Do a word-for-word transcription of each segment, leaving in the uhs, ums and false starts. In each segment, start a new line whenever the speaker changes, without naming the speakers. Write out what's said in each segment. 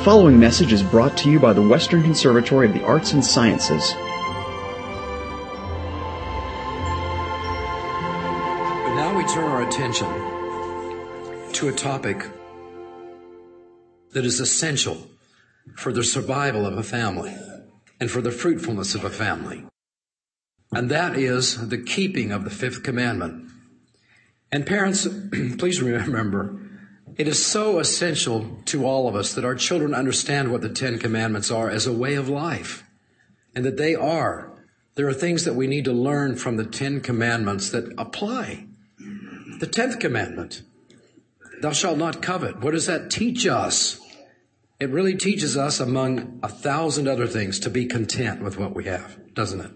following message is brought to you by the Western Conservatory of the Arts and Sciences.
But now we turn our attention to a topic that is essential for the survival of a family and for the fruitfulness of a family. And that is the keeping of the fifth commandment. And parents, please remember, it is so essential to all of us that our children understand what the Ten Commandments are as a way of life, and that they are. There are things that we need to learn from the Ten Commandments that apply. The tenth commandment, thou shalt not covet. What does that teach us? It really teaches us, among a thousand other things, to be content with what we have, doesn't it?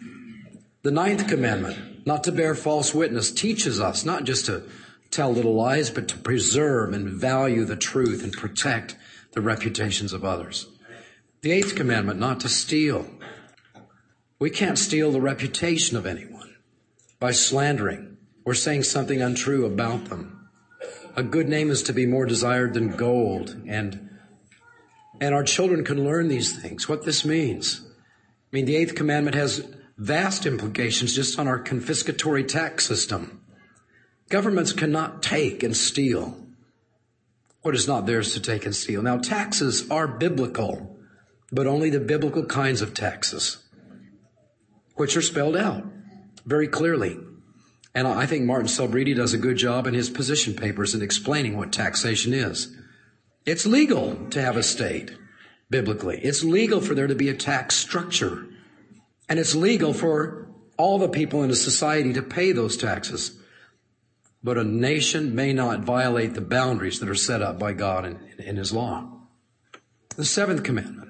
The ninth commandment, not to bear false witness, teaches us not just to tell little lies, but to preserve and value the truth and protect the reputations of others. The eighth commandment, not to steal. We can't steal the reputation of anyone by slandering or saying something untrue about them. A good name is to be more desired than gold, and and our children can learn these things, what this means. I mean, the eighth commandment has vast implications just on our confiscatory tax system. Governments cannot take and steal what is not theirs to take and steal. Now, taxes are biblical, but only the biblical kinds of taxes, which are spelled out very clearly. And I think Martin Selbrede does a good job in his position papers in explaining what taxation is. It's legal to have a state, biblically. It's legal for there to be a tax structure. And it's legal for all the people in a society to pay those taxes. But a nation may not violate the boundaries that are set up by God in, in His law. The seventh commandment,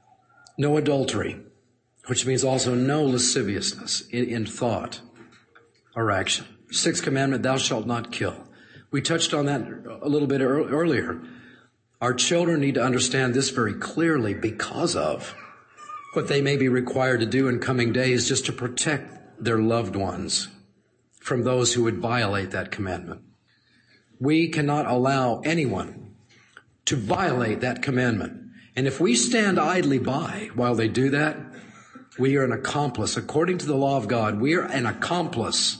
no adultery, which means also no lasciviousness in, in thought or action. Sixth commandment, thou shalt not kill. We touched on that a little bit earlier. Our children need to understand this very clearly because of what they may be required to do in coming days just to protect their loved ones from those who would violate that commandment. We cannot allow anyone to violate that commandment. And if we stand idly by while they do that, we are an accomplice. According to the law of God, we are an accomplice.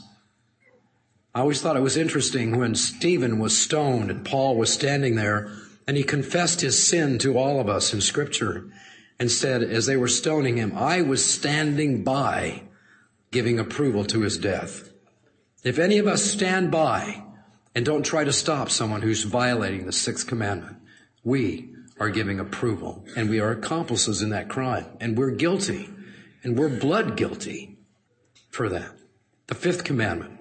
I always thought it was interesting when Stephen was stoned and Paul was standing there and he confessed his sin to all of us in Scripture and said, as they were stoning him, I was standing by giving approval to his death. If any of us stand by and don't try to stop someone who's violating the sixth commandment, we are giving approval, and we are accomplices in that crime, and we're guilty, and we're blood guilty for that. The fifth commandment.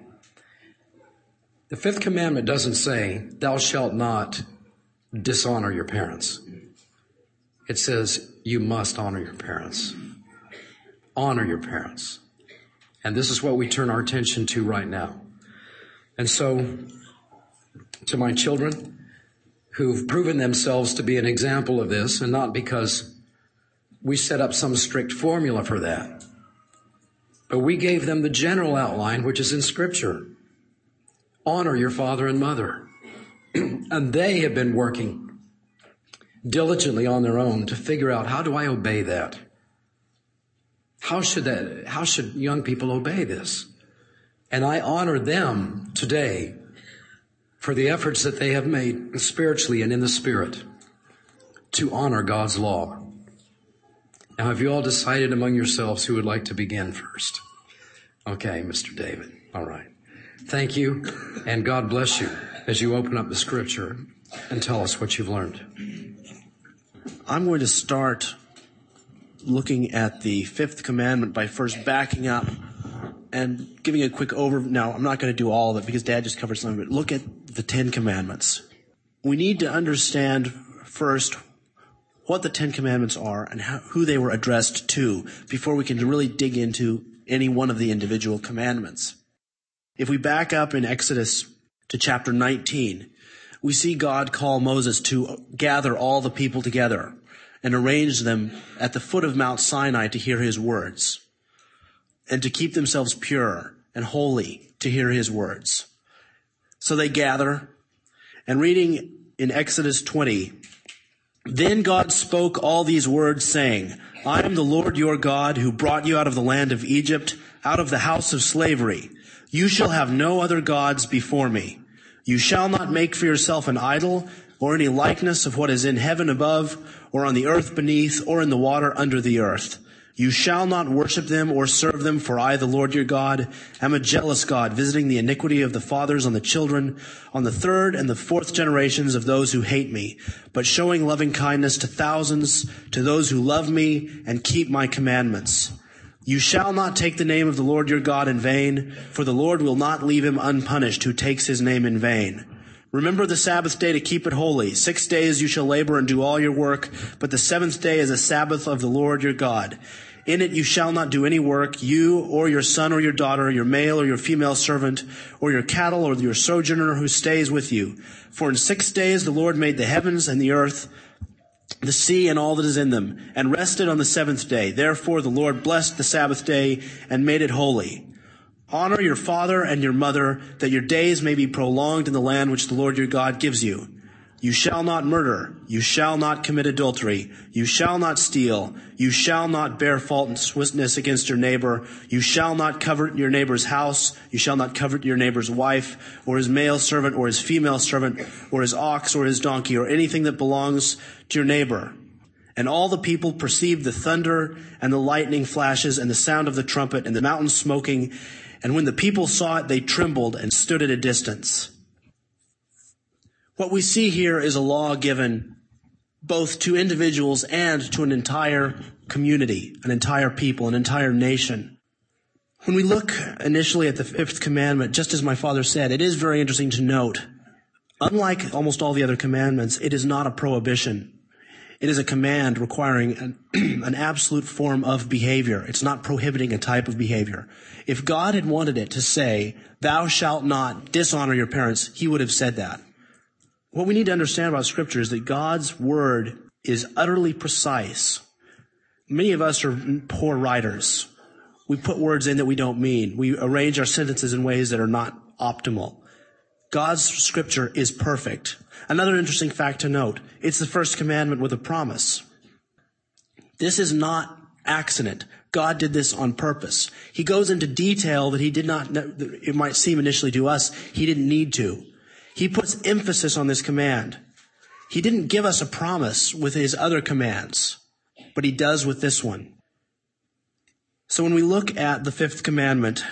The fifth commandment doesn't say, thou shalt not dishonor your parents. It says, you must honor your parents. Honor your parents. And this is what we turn our attention to right now. And so, to my children who've proven themselves to be an example of this, and not because we set up some strict formula for that, but we gave them the general outline, which is in Scripture. Honor your father and mother. And they have been working diligently on their own to figure out, how do I obey that? How should that, how should young people obey this? And I honor them today for the efforts that they have made spiritually and in the Spirit to honor God's law. Now, have you all decided among yourselves who would like to begin first? Okay, Mister David. All right. Thank you, and God bless you as you open up the Scripture and tell us what you've learned.
I'm going to start looking at the fifth commandment by first backing up and giving a quick overview. Now, I'm not going to do all of it because Dad just covered some of it. Look at the Ten Commandments. We need to understand first what the Ten Commandments are and how, who they were addressed to before we can really dig into any one of the individual commandments. If we back up in Exodus to chapter nineteen, we see God call Moses to gather all the people together and arrange them at the foot of Mount Sinai to hear his words, and to keep themselves pure and holy to hear his words. So they gather, and reading in Exodus twenty, Then God spoke all these words, saying, I am the Lord your God, who brought you out of the land of Egypt, out of the house of slavery. You shall have no other gods before me. You shall not make for yourself an idol, or any likeness of what is in heaven above, or on the earth beneath, or in the water under the earth. You shall not worship them or serve them, for I, the Lord your God, am a jealous God, visiting the iniquity of the fathers on the children, on the third and the fourth generations of those who hate me, but showing loving kindness to thousands, to those who love me and keep my commandments. You shall not take the name of the Lord your God in vain, for the Lord will not leave him unpunished who takes his name in vain. Remember the Sabbath day to keep it holy. Six days you shall labor and do all your work, but the seventh day is a Sabbath of the Lord your God. In it you shall not do any work, you or your son or your daughter, your male or your female servant, or your cattle or your sojourner who stays with you. For in six days the Lord made the heavens and the earth, the sea and all that is in them, and rested on the seventh day. Therefore the Lord blessed the Sabbath day and made it holy. Honor your father and your mother, that your days may be prolonged in the land which the Lord your God gives you. You shall not murder. You shall not commit adultery. You shall not steal. You shall not bear false witness against your neighbor. You shall not covet your neighbor's house. You shall not covet your neighbor's wife, or his male servant, or his female servant, or his ox, or his donkey, or anything that belongs to your neighbor. And all the people perceived the thunder and the lightning flashes and the sound of the trumpet and the mountain smoking. And when the people saw it, they trembled and stood at a distance. What we see here is a law given both to individuals and to an entire community, an entire people, an entire nation. When we look initially at the fifth commandment, just as my father said, it is very interesting to note, unlike almost all the other commandments, it is not a prohibition. It is a command requiring an, an absolute form of behavior. It's not prohibiting a type of behavior. If God had wanted it to say, thou shalt not dishonor your parents, he would have said that. What we need to understand about Scripture is that God's word is utterly precise. Many of us are poor writers. We put words in that we don't mean. We arrange our sentences in ways that are not optimal. God's Scripture is perfect. Another interesting fact to note, it's the first commandment with a promise. This is not accident. God did this on purpose. He goes into detail that he did not, it might seem initially to us, he didn't need to. He puts emphasis on this command. He didn't give us a promise with his other commands, but he does with this one. So when we look at the fifth commandment,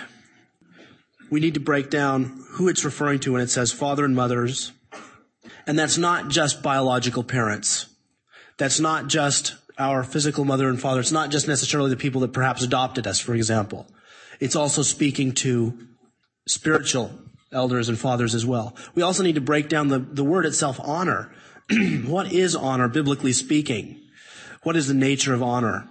we need to break down who it's referring to when it says father and mothers. And that's not just biological parents. That's not just our physical mother and father. It's not just necessarily the people that perhaps adopted us, for example. It's also speaking to spiritual elders and fathers as well. We also need to break down the, the word itself, honor. What is honor, biblically speaking? What is the nature of honor?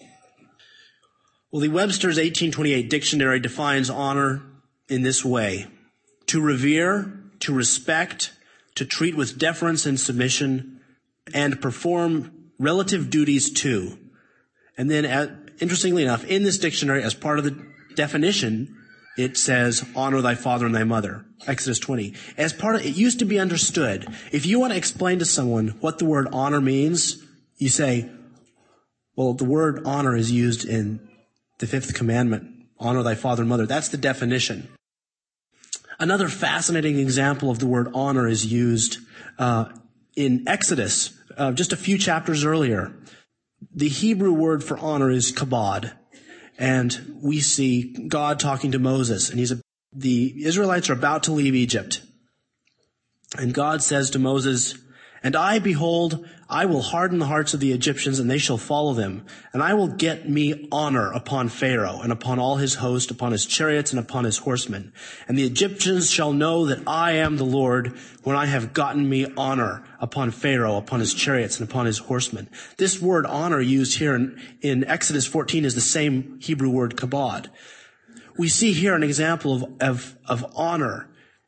Well, the Webster's eighteen twenty-eight dictionary defines honor in this way: to revere, to respect, to treat with deference and submission, and perform relative duties to. And then, uh, interestingly enough, in this dictionary, as part of the definition, it says, honor thy father and thy mother. Exodus twenty. As part of, it used to be understood, if you want to explain to someone what the word honor means, you say, well, the word honor is used in the fifth commandment. Honor thy father and mother. That's the definition. Another fascinating example of the word honor is used uh, in Exodus, uh, just a few chapters earlier. The Hebrew word for honor is kabod. And we see God talking to Moses, and he's a, the Israelites are about to leave Egypt. And God says to Moses, and I, behold, I will harden the hearts of the Egyptians, and they shall follow them. And I will get me honor upon Pharaoh, and upon all his host, upon his chariots, and upon his horsemen. And the Egyptians shall know that I am the Lord, when I have gotten me honor upon Pharaoh, upon his chariots, and upon his horsemen. This word honor used here in, in Exodus fourteen is the same Hebrew word kabod. We see here an example of, of, of honor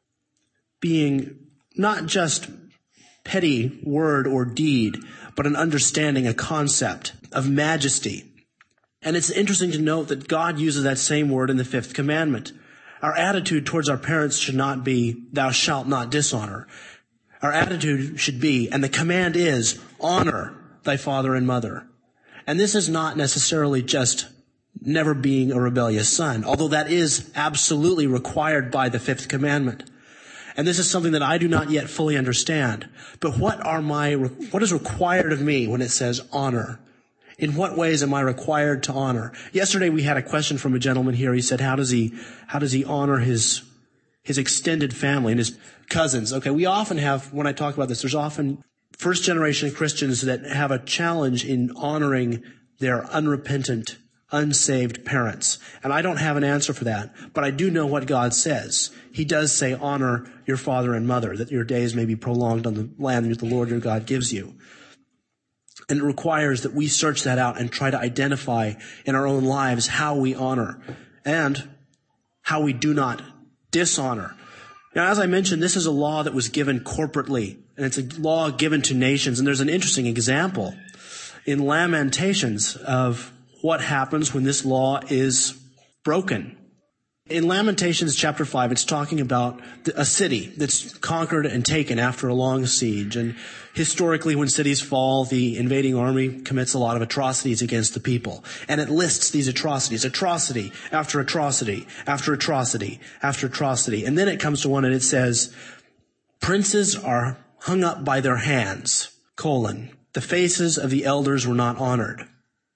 being not just petty word or deed, but an understanding, a concept of majesty. And it's interesting to note that God uses that same word in the fifth commandment. Our attitude towards our parents should not be, thou shalt not dishonor. Our attitude should be, and the command is, honor thy father and mother. And this is not necessarily just never being a rebellious son, although that is absolutely required by the fifth commandment. And this is something that I do not yet fully understand. But what are my, what is required of me when it says honor? In what ways am I required to honor? Yesterday we had a question from a gentleman here. He said, how does he, how does he honor his, his extended family and his cousins? Okay, we often have, when I talk about this, there's often first generation Christians that have a challenge in honoring their unrepentant, unsaved parents. And I don't have an answer for that, but I do know what God says. He does say, honor your father and mother, that your days may be prolonged on the land that the Lord your God gives you. And it requires that we search that out and try to identify in our own lives how we honor and how we do not dishonor. Now, as I mentioned, this is a law that was given corporately, and it's a law given to nations. And there's an interesting example in Lamentations of what happens when this law is broken. In Lamentations chapter five, it's talking about a city that's conquered and taken after a long siege. And historically, when cities fall, the invading army commits a lot of atrocities against the people. And it lists these atrocities, atrocity after atrocity, after atrocity, after atrocity. And then it comes to one and it says, princes are hung up by their hands, colon, the faces of the elders were not honored.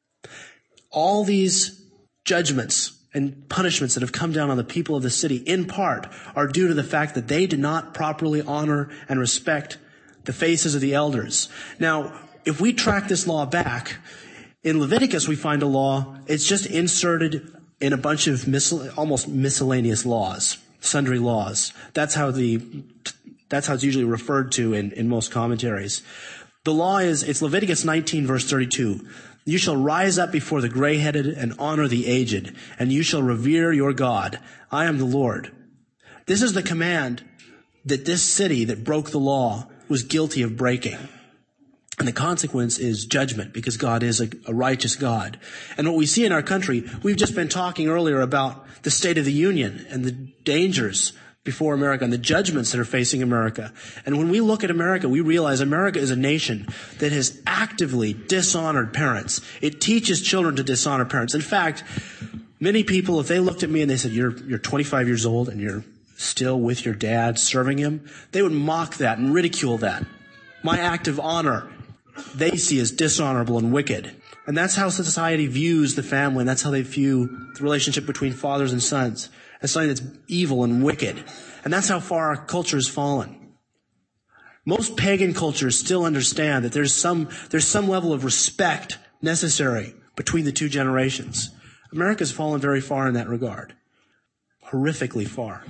All these judgments and punishments that have come down on the people of the city, in part, are due to the fact that they did not properly honor and respect the faces of the elders. Now, if we track this law back, in Leviticus we find a law, it's just inserted in a bunch of miscell- almost miscellaneous laws, sundry laws. That's how the, that's how it's usually referred to in, in most commentaries. The law is, it's Leviticus nineteen verse thirty-two. You shall rise up before the gray-headed and honor the aged, and you shall revere your God. I am the Lord. This is the command that this city that broke the law was guilty of breaking. And the consequence is judgment, because God is a, a righteous God. And what we see in our country, we've just been talking earlier about the State of the Union and the dangers before America and the judgments that are facing America. And when we look at America, we realize America is a nation that has actively dishonored parents. It teaches children to dishonor parents. In fact, many people, if they looked at me and they said, you're, you're twenty-five years old and you're still with your dad serving him, they would mock that and ridicule that. My act of honor, they see as dishonorable and wicked. And that's how society views the family, and that's how they view the relationship between fathers and sons, as something that's evil and wicked. And that's how far our culture has fallen. Most pagan cultures still understand that there's some, there's some level of respect necessary between the two generations. America's fallen very far in that regard. Horrifically far.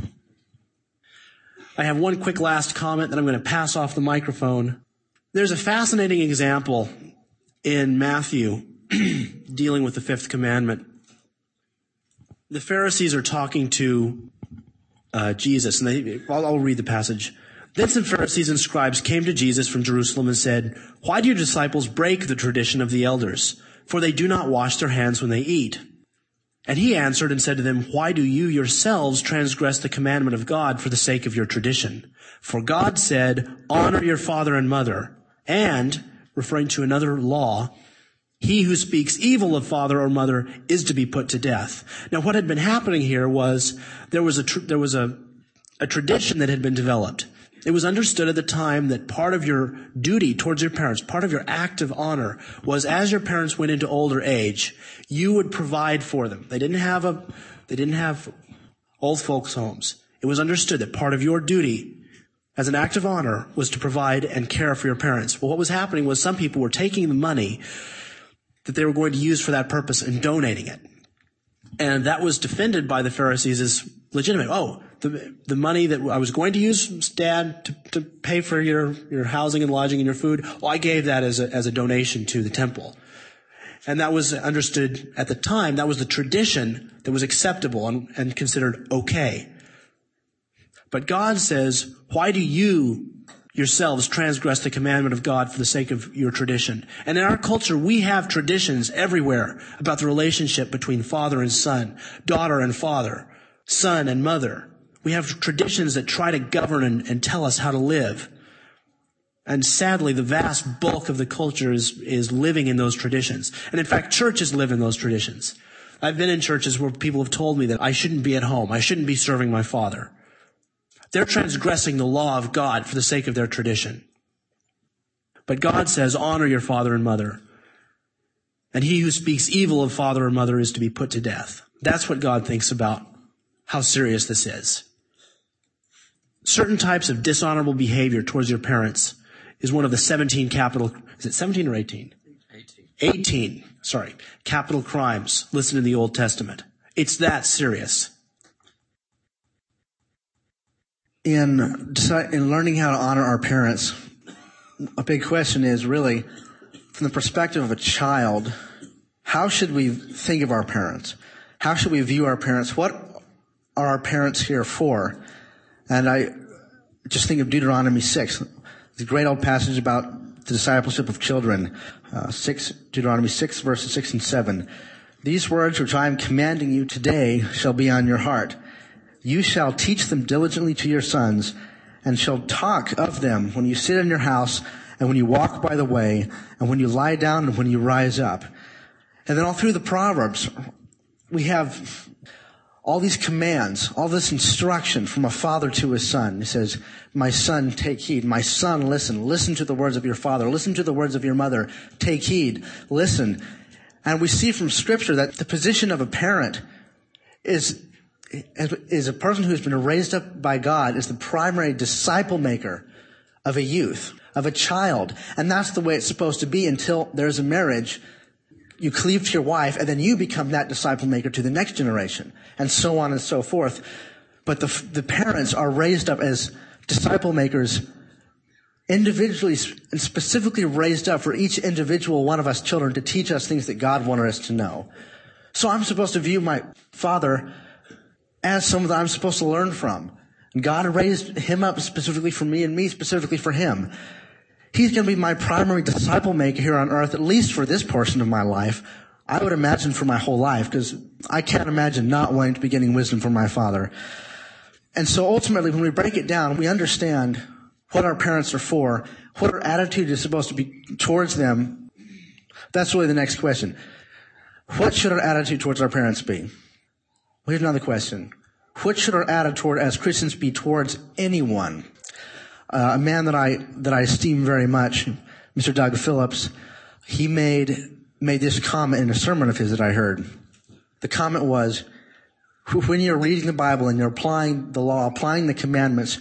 I have one quick last comment, then I'm going to pass off the microphone. There's a fascinating example in Matthew dealing with the fifth commandment. The Pharisees are talking to uh, Jesus, and they, I'll, I'll read the passage. Then some Pharisees and scribes came to Jesus from Jerusalem and said, "Why do your disciples break the tradition of the elders? For they do not wash their hands when they eat." And he answered and said to them, "Why do you yourselves transgress the commandment of God for the sake of your tradition? For God said, 'Honor your father and mother,' and," referring to another law, "he who speaks evil of father or mother is to be put to death." Now, what had been happening here was there was a tr- there was a, a tradition that had been developed. It was understood at the time that part of your duty towards your parents, part of your act of honor, was as your parents went into older age, you would provide for them. They didn't have a they didn't have old folks' homes. It was understood that part of your duty as an act of honor was to provide and care for your parents. Well, what was happening was some people were taking the money that they were going to use for that purpose and donating it. And that was defended by the Pharisees as legitimate. Oh, the the money that I was going to use, Dad, to, to pay for your, your housing and lodging and your food, well, I gave that as a, as a donation to the temple. And that was understood at the time. That was the tradition that was acceptable and, and considered okay. But God says, why do you yourselves transgress the commandment of God for the sake of your tradition? And in our culture, we have traditions everywhere about the relationship between father and son, daughter and father, son and mother. We have traditions that try to govern and, and tell us how to live. And sadly, the vast bulk of the culture is, is living in those traditions. And in fact, churches live in those traditions. I've been in churches where people have told me that I shouldn't be at home. I shouldn't be serving my father. They're transgressing the law of God for the sake of their tradition. But God says, honor your father and mother. And he who speaks evil of father or mother is to be put to death. That's what God thinks about how serious this is. Certain types of dishonorable behavior towards your parents is one of the seventeen capital, is it seventeen or eighteen? eighteen. eighteen, sorry, capital crimes listed in the Old Testament. It's that serious.
In, in learning how to honor our parents, a big question is really, from the perspective of a child, how should we think of our parents? How should we view our parents? What are our parents here for? And I just think of Deuteronomy six, the great old passage about the discipleship of children. Uh, six, Deuteronomy six, verses six and seven. These words which I am commanding you today shall be on your heart. You shall teach them diligently to your sons, and shall talk of them when you sit in your house, and when you walk by the way, and when you lie down, and when you rise up. And then all through the Proverbs, we have all these commands, all this instruction from a father to his son. He says, my son, take heed. My son, listen. Listen to the words of your father. Listen to the words of your mother. Take heed. Listen. And we see from Scripture that the position of a parent is, is a person who has been raised up by God, is the primary disciple maker of a youth, of a child. And that's the way it's supposed to be until there's a marriage. You cleave to your wife, and then you become that disciple maker to the next generation, and so on and so forth. But the, the parents are raised up as disciple makers, individually and specifically raised up for each individual one of us children to teach us things that God wanted us to know. So I'm supposed to view my father as someone that I'm supposed to learn from. And God raised him up specifically for me and me specifically for him. He's going to be my primary disciple maker here on earth, at least for this portion of my life. I would imagine for my whole life, because I can't imagine not wanting to be getting wisdom from my father. And so ultimately, when we break it down, we understand what our parents are for, what our attitude is supposed to be towards them. That's really the next question. What should our attitude towards our parents be? Well, here's another question. What should our attitude as Christians be towards anyone? Uh, a man that I, that I esteem very much, Mister Doug Phillips, he made, made this comment in a sermon of his that I heard. The comment was, when you're reading the Bible and you're applying the law, applying the commandments,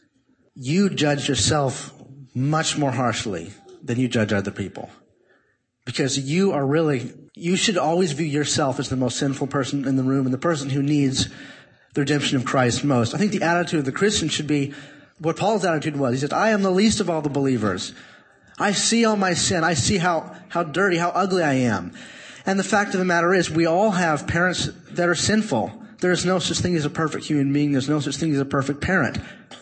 you judge yourself much more harshly than you judge other people. Because you are really, you should always view yourself as the most sinful person in the room and the person who needs the redemption of Christ most. I think the attitude of the Christian should be what Paul's attitude was. He said, I am the least of all the believers. I see all my sin. I see how, how dirty, how ugly I am. And the fact of the matter is, we all have parents that are sinful. There is no such thing as a perfect human being. There's no such thing as a perfect parent.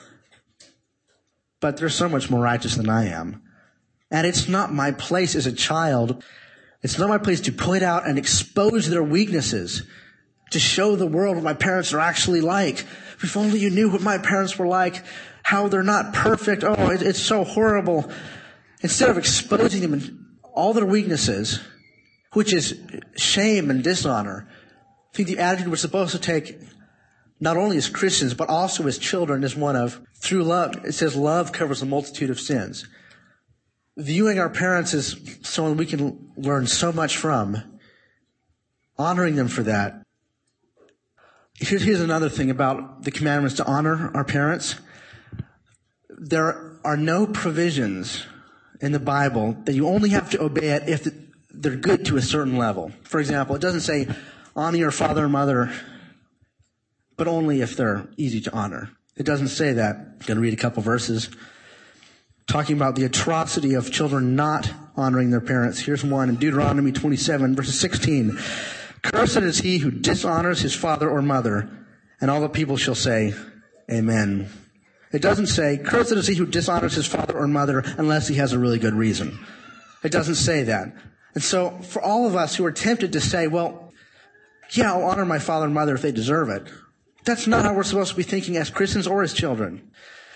But they're so much more righteous than I am. And it's not my place as a child. It's not my place to point out and expose their weaknesses, to show the world what my parents are actually like. If only you knew what my parents were like, how they're not perfect. Oh, it, it's so horrible. Instead of exposing them in all their weaknesses, which is shame and dishonor, I think the attitude we're supposed to take, not only as Christians, but also as children, is one of, through love, it says love covers a multitude of sins. Viewing our parents as someone we can learn so much from, honoring them for that. Here's, here's another thing about the commandments to honor our parents. There are no provisions in the Bible that you only have to obey it if they're good to a certain level. For example, it doesn't say honor your father and mother, but only if they're easy to honor. It doesn't say that. I'm going to read a couple verses talking about the atrocity of children not honoring their parents. Here's one in Deuteronomy twenty-seven, verses sixteen. Cursed is he who dishonors his father or mother, and all the people shall say, Amen. It doesn't say, cursed is he who dishonors his father or mother unless he has a really good reason. It doesn't say that. And so for all of us who are tempted to say, well, yeah, I'll honor my father and mother if they deserve it, that's not how we're supposed to be thinking as Christians or as children.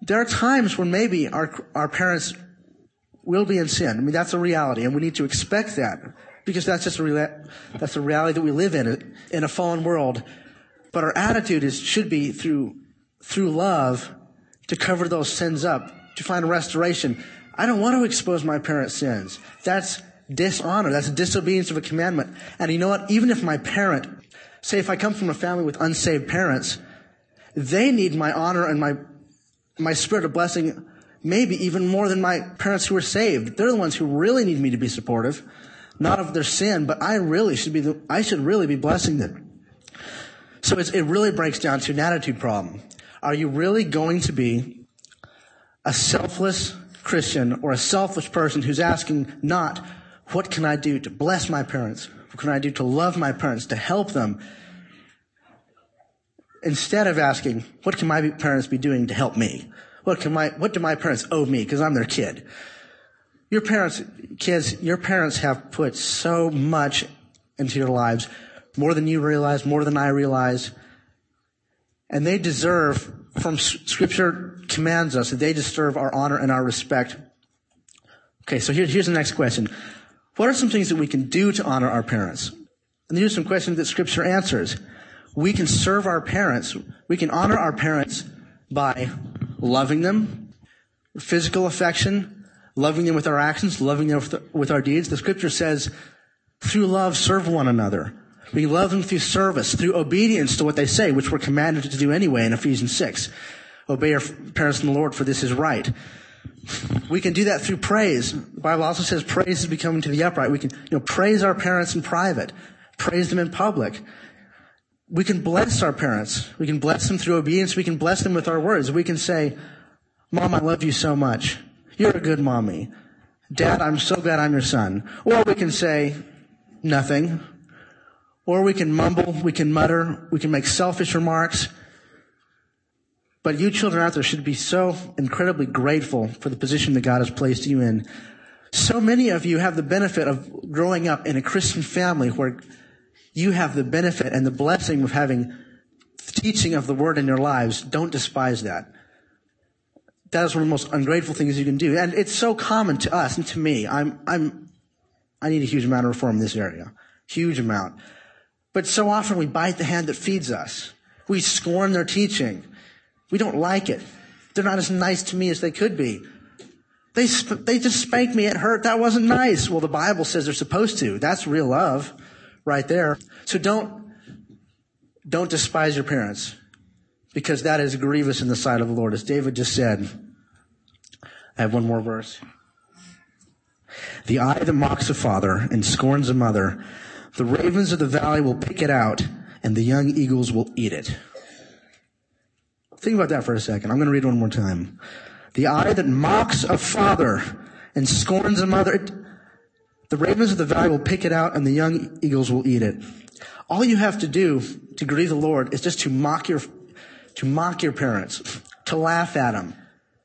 there are times when maybe our our parents will be in sin. I mean, that's a reality, and we need to expect that because that's just a rea- that's a reality that we live in in a fallen world. But our attitude is should be through through love to cover those sins up, to find restoration. I don't want to expose my parents' sins. That's dishonor. That's disobedience of a commandment. And you know what? Even if my parent, say if I come from a family with unsaved parents, they need my honor and my my spirit of blessing maybe even more than my parents who are saved. They're the ones who really need me to be supportive, not of their sin, but I really should be the, I should really be blessing them. So it's, it really breaks down to an attitude problem. Are you really going to be a selfless Christian or a selfish person who's asking not, what can I do to bless my parents? What can I do to love my parents, to help them? Instead of asking, what can my parents be doing to help me? What can my, what do my parents owe me because I'm their kid? Your parents, kids, your parents have put so much into your lives, more than you realize, more than I realize. And they deserve, from Scripture commands us, that they deserve our honor and our respect. Okay, so here, here's the next question. What are some things that we can do to honor our parents? And here's some questions that Scripture answers. We can serve our parents. We can honor our parents by loving them, physical affection, loving them with our actions, loving them with our deeds. The Scripture says, through love, serve one another. We love them through service, through obedience to what they say, which we're commanded to do anyway in Ephesians six. Obey our parents in the Lord, for this is right. We can do that through praise. The Bible also says praise is becoming to the upright. We can, you know, praise our parents in private, praise them in public. We can bless our parents. We can bless them through obedience. We can bless them with our words. We can say, Mom, I love you so much. You're a good mommy. Dad, I'm so glad I'm your son. Or we can say nothing. Or we can mumble, we can mutter, we can make selfish remarks. But you children out there should be so incredibly grateful for the position that God has placed you in. So many of you have the benefit of growing up in a Christian family where you have the benefit and the blessing of having the teaching of the Word in your lives. Don't despise that. That is one of the most ungrateful things you can do. And it's so common to us and to me. I'm, I'm, I need a huge amount of reform in this area. Huge amount. But so often we bite the hand that feeds us. We scorn their teaching. We don't like it. They're not as nice to me as they could be. They sp- they just spanked me. It hurt. That wasn't nice. Well, the Bible says they're supposed to. That's real love right there. So don't, don't despise your parents because that is grievous in the sight of the Lord. As David just said, I have one more verse. The eye that mocks a father and scorns a mother, the ravens of the valley will pick it out, and the young eagles will eat it. Think about that for a second. I'm going to read one more time. The eye that mocks a father and scorns a mother, it, the ravens of the valley will pick it out, and the young eagles will eat it. All you have to do to grieve the Lord is just to mock your, to mock your parents, to laugh at them,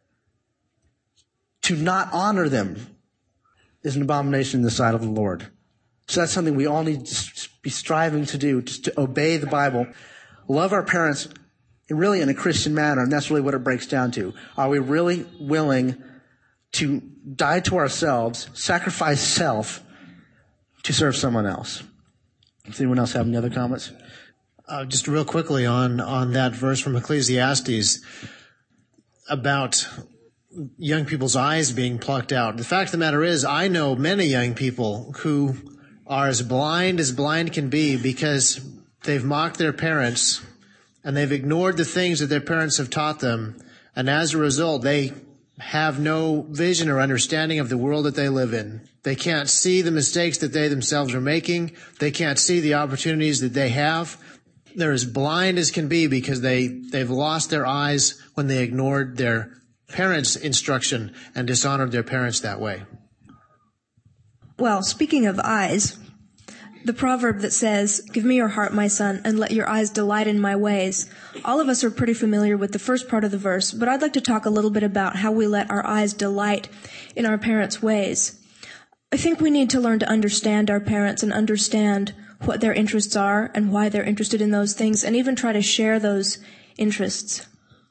to not honor them is an abomination in the sight of the Lord. So that's something we all need to be striving to do, just to obey the Bible, love our parents, and really in a Christian manner, and that's really what it breaks down to. Are we really willing to die to ourselves, sacrifice self, to serve someone else? Does anyone else have any other comments?
Uh, just real quickly on, on that verse from Ecclesiastes about young people's eyes being plucked out. The fact of the matter is, I know many young people who are as blind as blind can be because they've mocked their parents and they've ignored the things that their parents have taught them. And as a result, they have no vision or understanding of the world that they live in. They can't see the mistakes that they themselves are making. They can't see the opportunities that they have. They're as blind as can be because they, they've lost their eyes when they ignored their parents' instruction and dishonored their parents that way.
Well, speaking of eyes, the proverb that says, "Give me your heart, my son, and let your eyes delight in my ways." All of us are pretty familiar with the first part of the verse, but I'd like to talk a little bit about how we let our eyes delight in our parents' ways. I think we need to learn to understand our parents and understand what their interests are and why they're interested in those things, and even try to share those interests.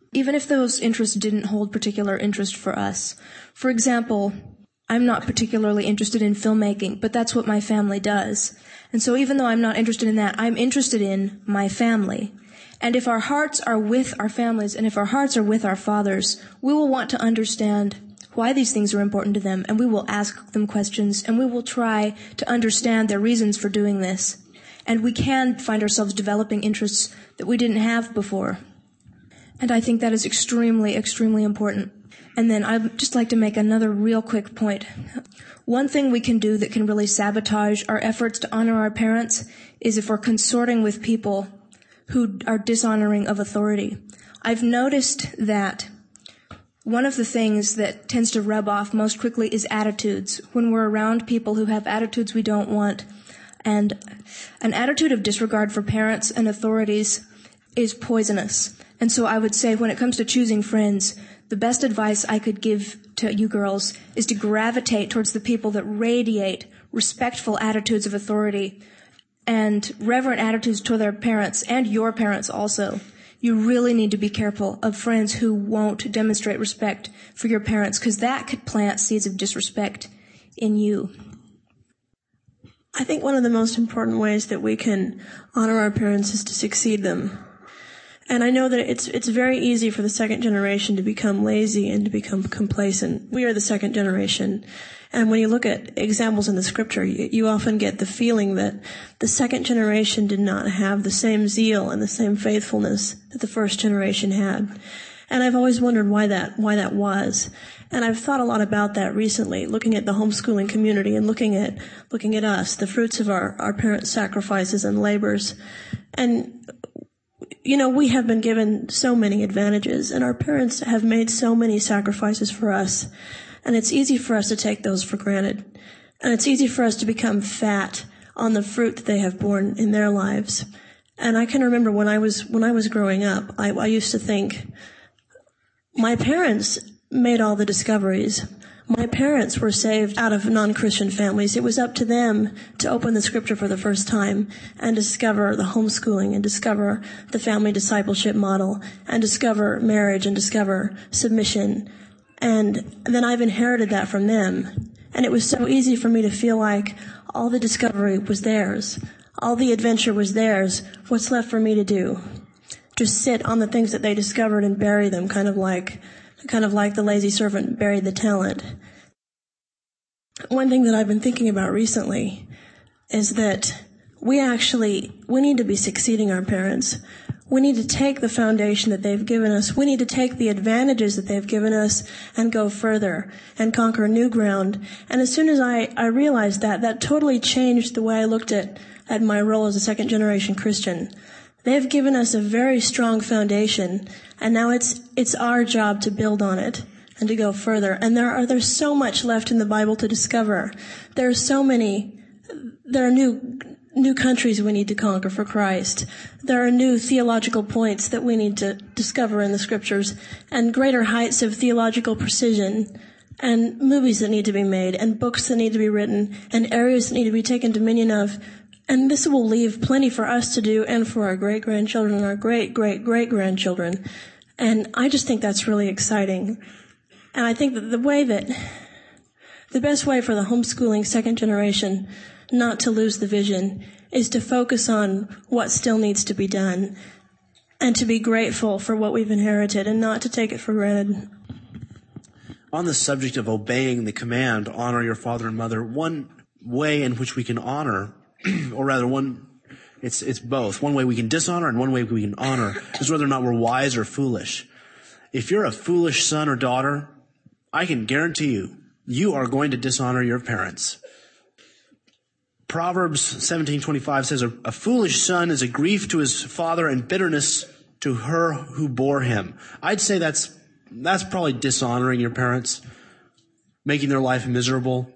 even if those interests didn't hold particular interest for us. For example, I'm not particularly interested in filmmaking, but that's what my family does. And so even though I'm not interested in that, I'm interested in my family. And if our hearts are with our families, and if our hearts are with our fathers, we will want to understand why these things are important to them, and we will ask them questions, and we will try to understand their reasons for doing this. And we can find ourselves developing interests that we didn't have before. And I think that is extremely, extremely important. And then I'd just like to make another real quick point. One thing we can do that can really sabotage our efforts to honor our parents is if we're consorting with people who are dishonoring of authority. I've noticed that one of the things that tends to rub off most quickly is attitudes. When we're around people who have attitudes we don't want, and an attitude of disregard for parents and authorities is poisonous. And so I would say when it comes to choosing friends, the best advice I could give to you girls is to gravitate towards the people that radiate respectful attitudes of authority and reverent attitudes toward their parents and your parents also. You really need to be careful of friends who won't demonstrate respect for your parents, because that could plant seeds of disrespect in you.
I think one of the most important ways that we can honor our parents is to succeed them. And I know that it's it's very easy for the second generation to become lazy and to become complacent. We are the second generation. And when you look at examples in the scripture, you, you often get the feeling that the second generation did not have the same zeal and the same faithfulness that the first generation had. And I've always wondered why that, why that was. And I've thought a lot about that recently, looking at the homeschooling community and looking at, looking at us, the fruits of our, our parents' sacrifices and labors. And, you know, we have been given so many advantages, and our parents have made so many sacrifices for us. And it's easy for us to take those for granted. And it's easy for us to become fat on the fruit that they have borne in their lives. And I can remember when I was, when I was growing up, I, I used to think, my parents made all the discoveries. My parents were saved out of non-Christian families. It was up to them to open the scripture for the first time and discover the homeschooling and discover the family discipleship model and discover marriage and discover submission. And then I've inherited that from them. And it was so easy for me to feel like all the discovery was theirs. All the adventure was theirs. What's left for me to do? Just sit on the things that they discovered and bury them, kind of like, kind of like the lazy servant buried the talent. One thing that I've been thinking about recently is that we actually, we need to be succeeding our parents. We need to take the foundation that they've given us. We need to take the advantages that they've given us and go further and conquer new ground. And as soon as I, I realized that, that totally changed the way I looked at, at my role as a second generation Christian. They've given us a very strong foundation, and now it's, it's our job to build on it and to go further. And there are, there's so much left in the Bible to discover. There are so many, there are new, new countries we need to conquer for Christ. There are new theological points that we need to discover in the scriptures, and greater heights of theological precision, and movies that need to be made, and books that need to be written, and areas that need to be taken dominion of. And this will leave plenty for us to do and for our great-grandchildren and our great-great-great-grandchildren. And I just think that's really exciting. And I think that the way that, the best way for the homeschooling second generation not to lose the vision is to focus on what still needs to be done and to be grateful for what we've inherited and not to take it for granted.
On the subject of obeying the command, honor your father and mother, one way in which we can honor, or rather one, it's, it's both. One way we can dishonor and one way we can honor is whether or not we're wise or foolish. If you're a foolish son or daughter, I can guarantee you, you are going to dishonor your parents. Proverbs seventeen twenty-five says, a foolish son is a grief to his father and bitterness to her who bore him. I'd say that's, that's probably dishonoring your parents, making their life miserable.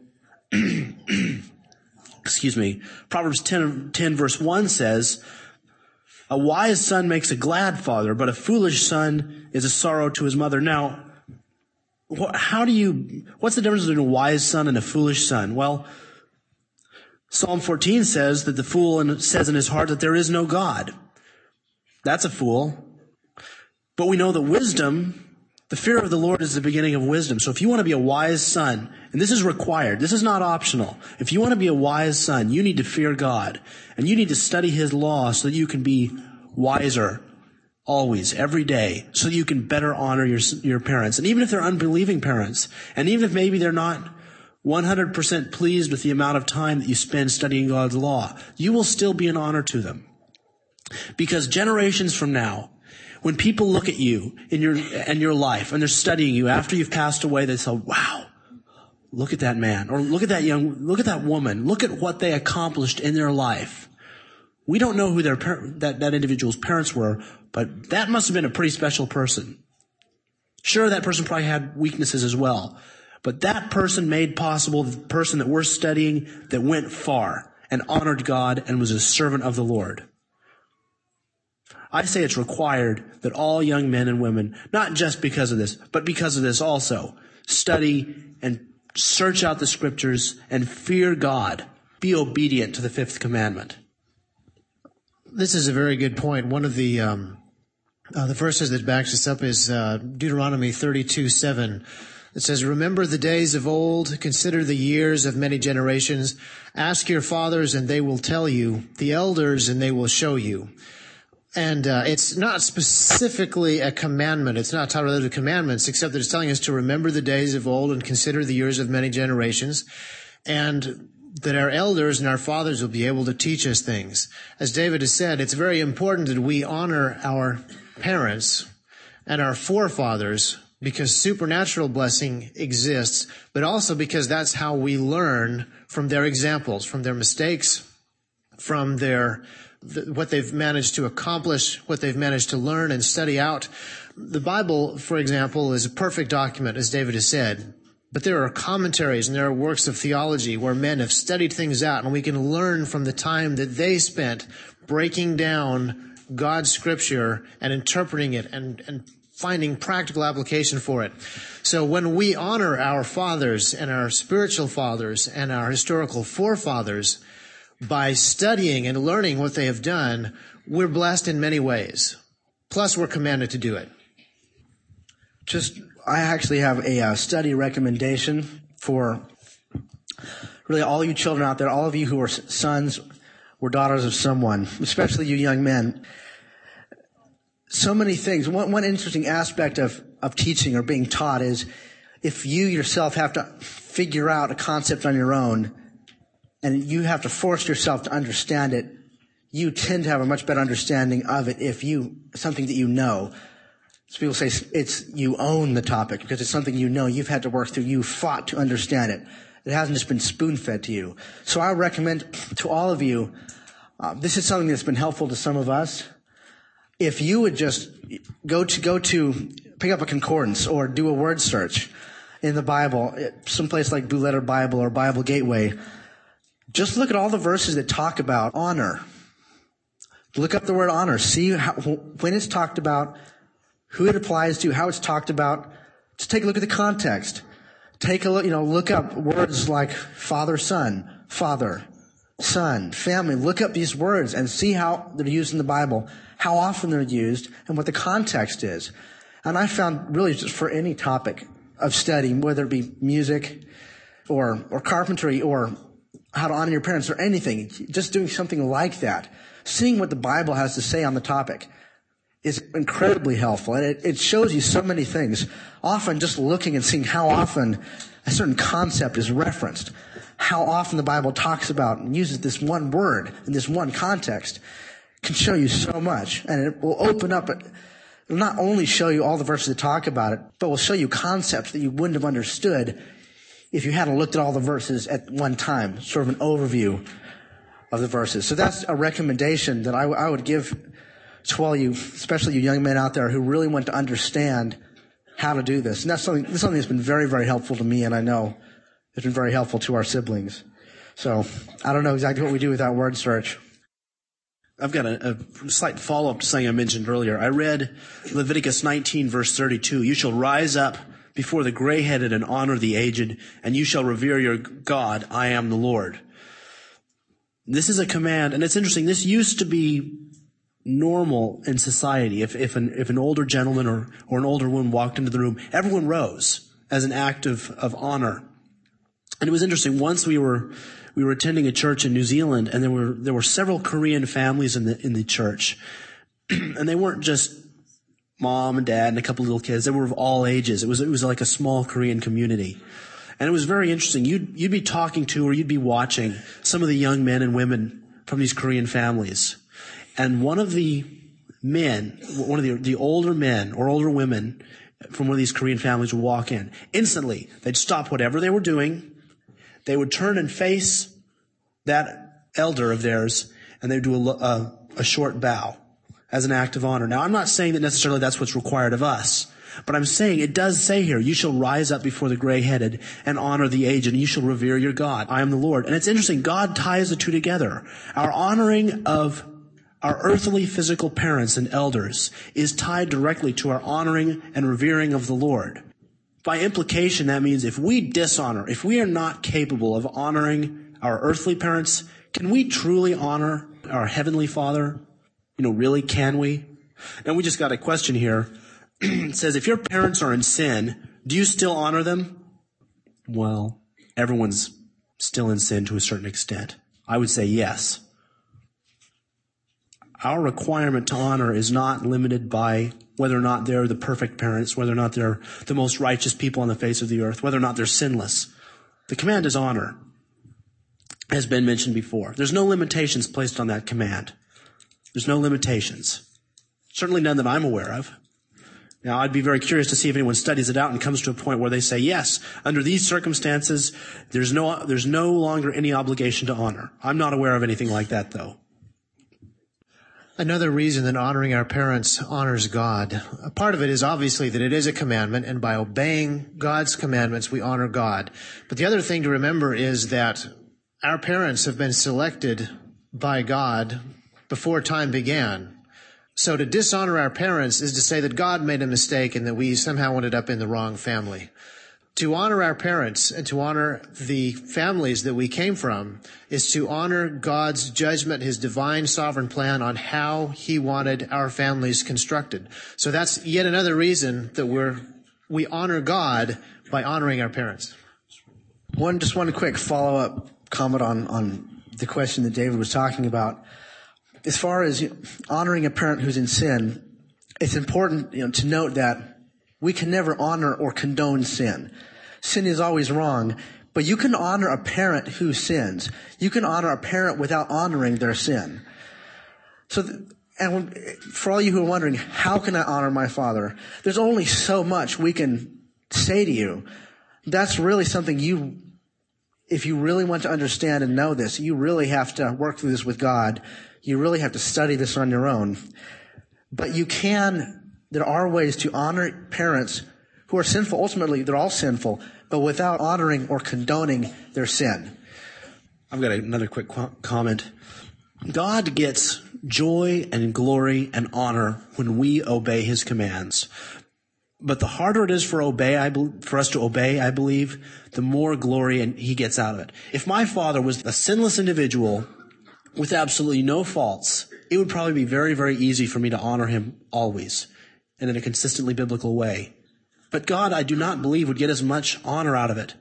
Excuse me. Proverbs ten, ten verse one says, a wise son makes a glad father, but a foolish son is a sorrow to his mother. Now, wh- how do you, what's the difference between a wise son and a foolish son? Well, Psalm fourteen says that the fool says in his heart that there is no God. That's a fool. But we know that wisdom, the fear of the Lord is the beginning of wisdom. So if you want to be a wise son, and this is required, this is not optional. If you want to be a wise son, you need to fear God. And you need to study his law so that you can be wiser always, every day, so that you can better honor your, your parents. And even if they're unbelieving parents, and even if maybe they're not one hundred percent pleased with the amount of time that you spend studying God's law, you will still be an honor to them. Because generations from now, when people look at you in your and your life and they're studying you after you've passed away, they say, wow, look at that man, or look at that young, look at that woman, look at what they accomplished in their life. We don't know who their that, that individual's parents were, but that must have been a pretty special person. Sure, that person probably had weaknesses as well. But that person made possible the person that we're studying that went far and honored God and was a servant of the Lord. I say it's required that all young men and women, not just because of this, but because of this also, study and search out the scriptures and fear God. Be obedient to the fifth commandment.
This is a very good point. One of the um, uh, the verses that backs this up is uh, Deuteronomy thirty-two seven. It says, remember the days of old, consider the years of many generations. Ask your fathers, and they will tell you, the elders, and they will show you. And uh, it's not specifically a commandment. It's not tied related to commandments, except that it's telling us to remember the days of old and consider the years of many generations, and that our elders and our fathers will be able to teach us things. As David has said, it's very important that we honor our parents and our forefathers, because supernatural blessing exists, but also because that's how we learn from their examples, from their mistakes, from their what they've managed to accomplish, what they've managed to learn and study out. The Bible, for example, is a perfect document, as David has said, but there are commentaries and there are works of theology where men have studied things out, and we can learn from the time that they spent breaking down God's scripture and interpreting it and, and finding practical application for it. So when we honor our fathers and our spiritual fathers and our historical forefathers by studying and learning what they have done, we're blessed in many ways. Plus, we're commanded to do it.
Just, I actually have a uh, study recommendation for really all you children out there, all of you who are sons or daughters of someone, especially you young men. So many things. One, one interesting aspect of, of teaching or being taught is if you yourself have to figure out a concept on your own and you have to force yourself to understand it, you tend to have a much better understanding of it if you, something that you know. So people say it's, you own the topic because it's something you know, you've had to work through, you fought to understand it. It hasn't just been spoon-fed to you. So I recommend to all of you, uh, this is something that's been helpful to some of us. If you would just go to, go to, pick up a concordance or do a word search in the Bible, someplace like Blue Letter Bible or Bible Gateway, just look at all the verses that talk about honor. Look up the word honor. See how, when it's talked about, who it applies to, how it's talked about. Just take a look at the context. Take a look, you know, look up words like father, son, father, son, family. Look up these words and see how they're used in the Bible, how often they're used, and what the context is. And I found really just for any topic of study, whether it be music or, or carpentry or how to honor your parents or anything, just doing something like that, seeing what the Bible has to say on the topic is incredibly helpful. And it, it shows you so many things. Often just looking and seeing how often a certain concept is referenced, how often the Bible talks about and uses this one word in this one context can show you so much. And it will open up, it will not only show you all the verses that talk about it, but will show you concepts that you wouldn't have understood if you hadn't looked at all the verses at one time, sort of an overview of the verses. So that's a recommendation that I, I would give to all you, especially you young men out there who really want to understand how to do this. And that's something, that's something that's been very, very helpful to me, and I know it's been very helpful to our siblings. So I don't know exactly what we do with that word search.
I've got a, a slight follow-up to something I mentioned earlier. I read Leviticus nineteen, verse thirty-two. You shall rise up before the gray-headed and honor the aged, and you shall revere your God. I am the Lord. This is a command, and it's interesting. This used to be normal in society. If, if an, if an older gentleman or, or an older woman walked into the room, everyone rose as an act of, of honor. And it was interesting. Once we were, we were attending a church in New Zealand, and there were, there were several Korean families in the, in the church. And they weren't just mom and dad and a couple little kids. They were of all ages. It was, it was like a small Korean community. And it was very interesting. You'd, you'd be talking to or you'd be watching some of the young men and women from these Korean families. And one of the men, one of the, the older men or older women from one of these Korean families would walk in. Instantly, they'd stop whatever they were doing. They would turn and face that elder of theirs, and they'd do a, a, a short bow as an act of honor. Now, I'm not saying that necessarily that's what's required of us, but I'm saying it does say here, you shall rise up before the gray-headed and honor the aged, and you shall revere your God. I am the Lord. And it's interesting, God ties the two together. Our honoring of our earthly physical parents and elders is tied directly to our honoring and revering of the Lord. By implication, that means if we dishonor, if we are not capable of honoring our earthly parents, can we truly honor our Heavenly Father? You know, really, can we? And we just got a question here. It says, if your parents are in sin, do you still honor them? Well, everyone's still in sin to a certain extent. I would say yes. Our requirement to honor is not limited by whether or not they're the perfect parents, whether or not they're the most righteous people on the face of the earth, whether or not they're sinless. The command is honor, has been mentioned before. There's no limitations placed on that command. There's no limitations. Certainly none that I'm aware of. Now, I'd be very curious to see if anyone studies it out and comes to a point where they say, yes, under these circumstances, there's no, there's no longer any obligation to honor. I'm not aware of anything like that, though.
Another reason that honoring our parents honors God, a part of it is obviously that it is a commandment, and by obeying God's commandments, we honor God. But the other thing to remember is that our parents have been selected by God before time began. So to dishonor our parents is to say that God made a mistake and that we somehow ended up in the wrong family. To honor our parents and to honor the families that we came from is to honor God's judgment, his divine sovereign plan on how he wanted our families constructed. So that's yet another reason that we're, we honor God by honoring our parents.
One, just one quick follow-up comment on, on the question that David was talking about. As far as honoring a parent who's in sin, it's important, you know, to note that we can never honor or condone sin. Sin is always wrong, but you can honor a parent who sins. You can honor a parent without honoring their sin. So, th- and when, for all you who are wondering, how can I honor my father? There's only so much we can say to you. That's really something you, if you really want to understand and know this, you really have to work through this with God. You really have to study this on your own. But you can, there are ways to honor parents who are sinful. Ultimately, they're all sinful, but without honoring or condoning their sin.
I've got another quick qu- comment. God gets joy and glory and honor when we obey his commands. But the harder it is for obey, I be, for us to obey, I believe, the more glory and he gets out of it. If my father was a sinless individual with absolutely no faults, it would probably be very, very easy for me to honor him always and in a consistently biblical way. But God, I do not believe, would get as much honor out of it.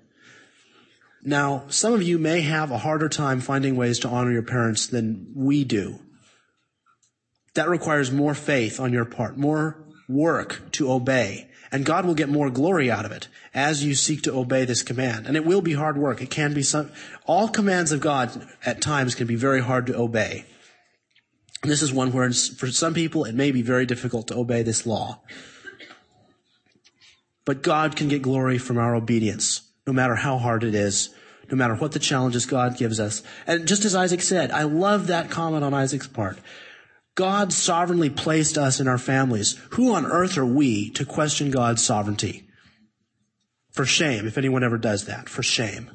Now, some of you may have a harder time finding ways to honor your parents than we do. That requires more faith on your part, more work to obey. And God will get more glory out of it as you seek to obey this command. And it will be hard work. It can be some, all commands of God at times can be very hard to obey. And this is one where for some people it may be very difficult to obey this law. But God can get glory from our obedience, no matter how hard it is, no matter what the challenges God gives us. And just as Isaac said, I love that comment on Isaac's part. God sovereignly placed us in our families. Who on earth are we to question God's sovereignty? For shame, if anyone ever does that, for shame.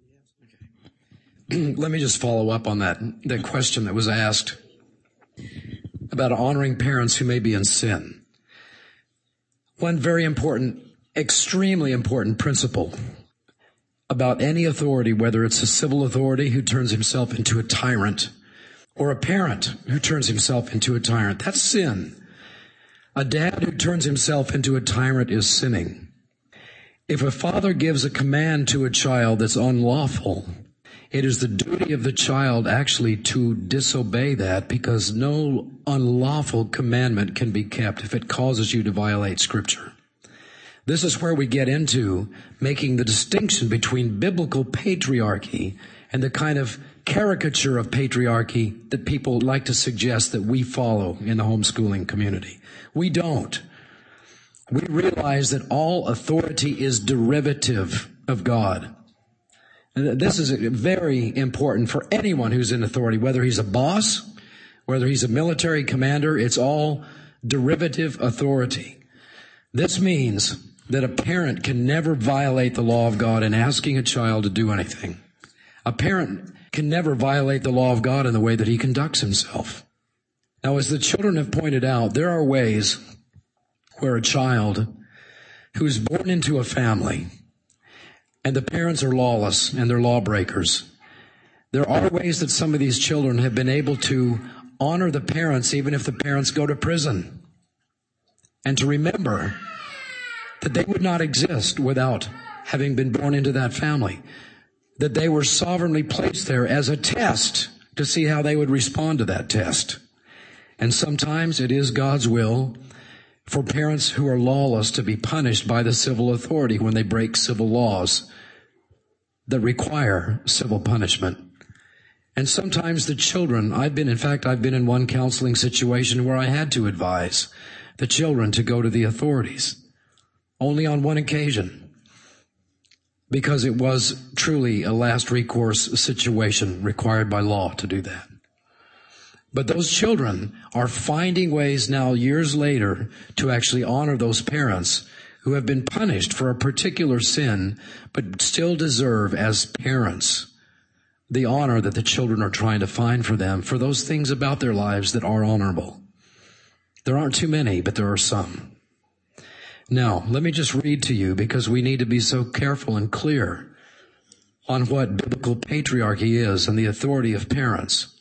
Let me just follow up on that, that question that was asked about honoring parents who may be in sin. One very important, extremely important principle about any authority, whether it's a civil authority who turns himself into a tyrant, or a parent who turns himself into a tyrant. That's sin. A dad who turns himself into a tyrant is sinning. If a father gives a command to a child that's unlawful, it is the duty of the child actually to disobey that, because no unlawful commandment can be kept if it causes you to violate Scripture. This is where we get into making the distinction between biblical patriarchy and the kind of caricature of patriarchy that people like to suggest that we follow in the homeschooling community. We don't. We realize that all authority is derivative of God. And this is very important for anyone who's in authority, whether he's a boss, whether he's a military commander. It's all derivative authority. This means that a parent can never violate the law of God in asking a child to do anything. A parent can never violate the law of God in the way that he conducts himself. Now, as the children have pointed out, there are ways where a child who's born into a family and the parents are lawless and they're lawbreakers, there are ways that some of these children have been able to honor the parents even if the parents go to prison, and to remember that they would not exist without having been born into that family, that they were sovereignly placed there as a test to see how they would respond to that test. And sometimes it is God's will for parents who are lawless to be punished by the civil authority when they break civil laws that require civil punishment. And sometimes the children, I've been, in fact, I've been in one counseling situation where I had to advise the children to go to the authorities. Only on one occasion, because it was truly a last recourse situation required by law to do that. But those children are finding ways now, years later, to actually honor those parents who have been punished for a particular sin, but still deserve, as parents, the honor that the children are trying to find for them for those things about their lives that are honorable. There aren't too many, but there are some. Now, let me just read to you, because we need to be so careful and clear on what biblical patriarchy is and the authority of parents.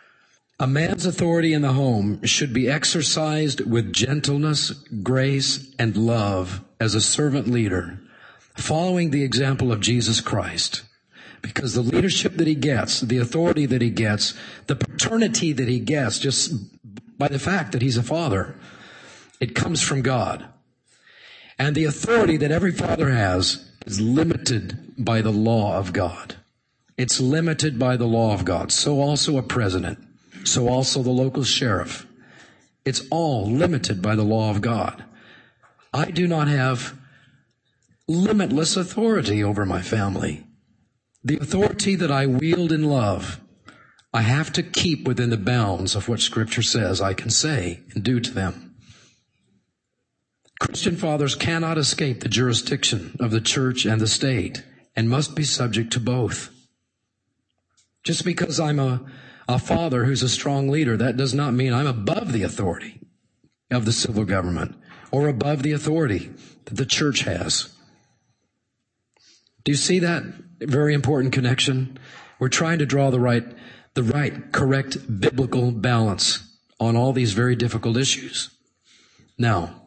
A man's authority in the home should be exercised with gentleness, grace, and love as a servant leader, following the example of Jesus Christ. Because the leadership that he gets, the authority that he gets, the paternity that he gets, just by the fact that he's a father, it comes from God. And the authority that every father has is limited by the law of God. It's limited by the law of God. So also a president. So also the local sheriff. It's all limited by the law of God. I do not have limitless authority over my family. The authority that I wield in love, I have to keep within the bounds of what Scripture says I can say and do to them. Christian fathers cannot escape the jurisdiction of the church and the state and must be subject to both. Just because I'm a, a father who's a strong leader, that does not mean I'm above the authority of the civil government or above the authority that the church has. Do you see that very important connection? We're trying to draw the right, the right, correct biblical balance on all these very difficult issues. Now,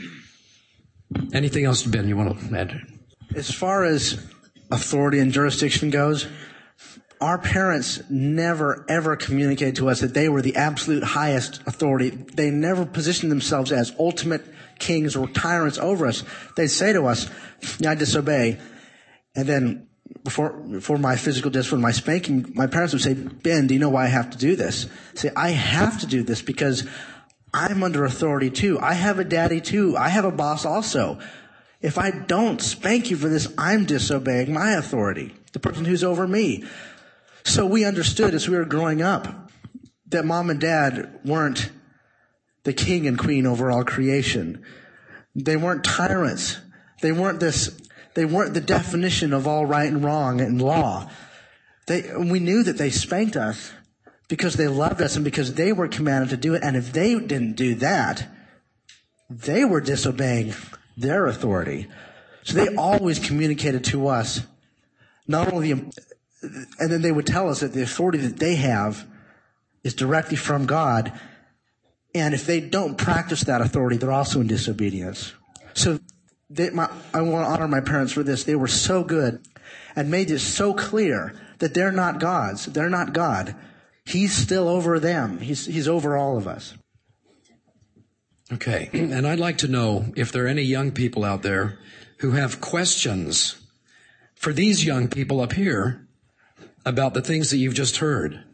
anything else, Ben, you want to add?
As far as authority and jurisdiction goes, our parents never, ever communicated to us that they were the absolute highest authority. They never positioned themselves as ultimate kings or tyrants over us. They'd say to us, yeah, I disobey. And then before, before my physical discipline, my spanking, my parents would say, Ben, do you know why I have to do this? I'd say, I have to do this because I'm under authority too. I have a daddy too. I have a boss also. If I don't spank you for this, I'm disobeying my authority, the person who's over me. So we understood as we were growing up that mom and dad weren't the king and queen over all creation. They weren't tyrants. They weren't this, they weren't the definition of all right and wrong and law. They, we knew that they spanked us because they loved us and because they were commanded to do it. And if they didn't do that, they were disobeying their authority. So they always communicated to us, not only, and then they would tell us that the authority that they have is directly from God. And if they don't practice that authority, they're also in disobedience. So they, my, I want to honor my parents for this. They were so good and made it so clear that they're not gods. They're not God. He's still over them. He's, he's over all of us.
Okay. And I'd like to know if there are any young people out there who have questions for these young people up here about the things that you've just heard.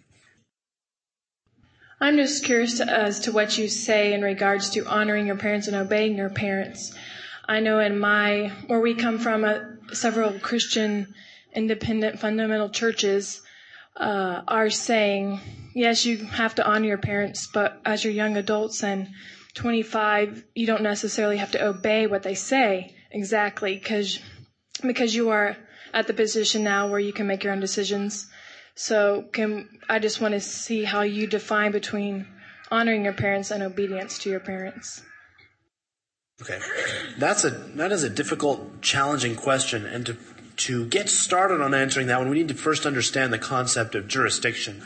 I'm just curious to, as to what you say in regards to honoring your parents and obeying your parents. I know in my, where we come from, uh, several Christian independent fundamental churches uh, are saying, yes, you have to honor your parents, but as you're young adults and twenty-five, you don't necessarily have to obey what they say exactly, because because you are at the position now where you can make your own decisions. So can I just want to see how you define between honoring your parents and obedience to your parents.
Okay. That's a that is a difficult, challenging question, and to to get started on answering that one, we need to first understand the concept of jurisdiction.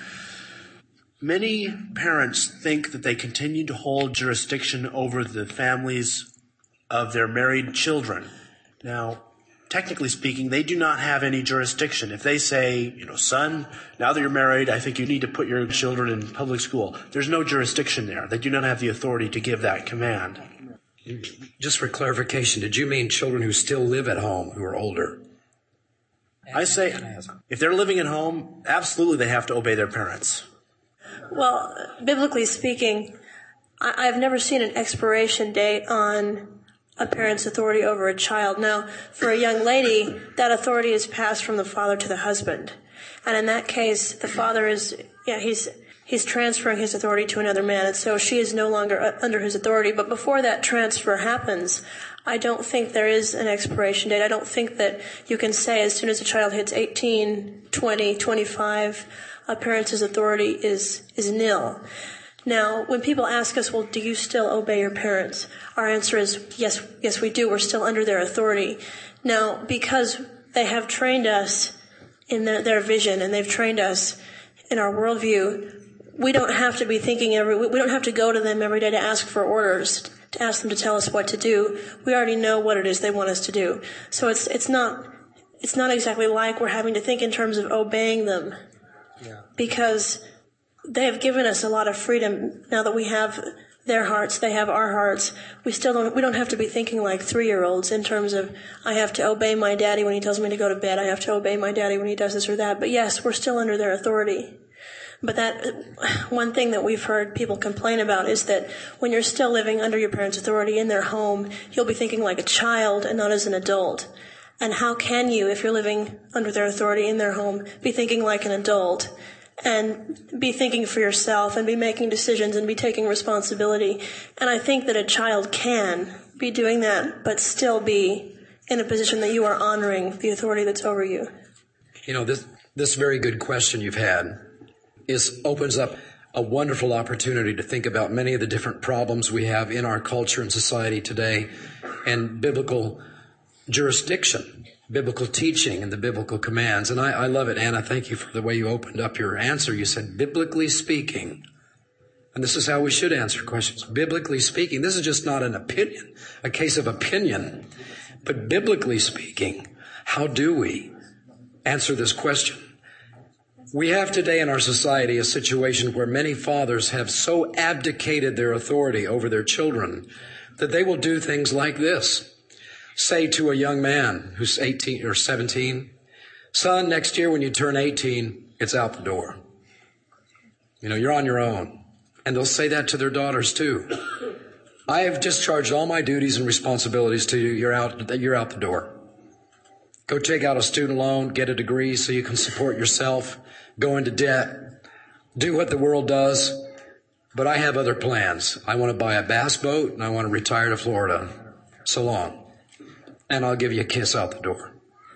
Many parents think that they continue to hold jurisdiction over the families of their married children. Now, technically speaking, they do not have any jurisdiction. If they say, you know, son, now that you're married, I think you need to put your children in public school, there's no jurisdiction there. They do not have the authority to give that command.
Just for clarification, did you mean children who still live at home, who are older?
I say, if they're living at home, absolutely they have to obey their parents.
Well, biblically speaking, I- I've never seen an expiration date on a parent's authority over a child. Now, for a young lady, that authority is passed from the father to the husband. And in that case, the father is, yeah, he's he's transferring his authority to another man, and so she is no longer under his authority. But before that transfer happens, I don't think there is an expiration date. I don't think that you can say as soon as a child hits eighteen, twenty, twenty-five, a parent's authority is, is nil. Now, when people ask us, well, do you still obey your parents? Our answer is, yes, yes, we do. We're still under their authority. Now, because they have trained us in their, their vision and they've trained us in our worldview, we don't have to be thinking every, we don't have to go to them every day to ask for orders, to ask them to tell us what to do. We already know what it is they want us to do. So it's, it's not, it's not exactly like we're having to think in terms of obeying them. Yeah. Because they have given us a lot of freedom now that we have their hearts, they have our hearts. We still don't, we don't have to be thinking like three-year-olds in terms of, I have to obey my daddy when he tells me to go to bed. I have to obey my daddy when he does this or that. But yes, we're still under their authority. But that, one thing that we've heard people complain about is that when you're still living under your parents' authority in their home, you'll be thinking like a child and not as an adult. And how can you, if you're living under their authority in their home, be thinking like an adult and be thinking for yourself and be making decisions and be taking responsibility? And I think that a child can be doing that, but still be in a position that you are honoring the authority that's over you.
You know, this this very good question you've had is opens up a wonderful opportunity to think about many of the different problems we have in our culture and society today, and biblical jurisdiction, biblical teaching, and the biblical commands. And I, I love it, Anna. Thank you for the way you opened up your answer. You said, biblically speaking. And this is how we should answer questions. Biblically speaking, this is just not an opinion, a case of opinion. But biblically speaking, how do we answer this question? We have today in our society a situation where many fathers have so abdicated their authority over their children that they will do things like this. Say to a young man who's eighteen or seventeen, son, next year when you turn eighteen, it's out the door. You know, you're on your own. And they'll say that to their daughters too. I have discharged all my duties and responsibilities to you. You're out, you're out the door. Go take out a student loan, get a degree so you can support yourself, go into debt, do what the world does. But I have other plans. I want to buy a bass boat and I want to retire to Florida. So long. And I'll give you a kiss out the door.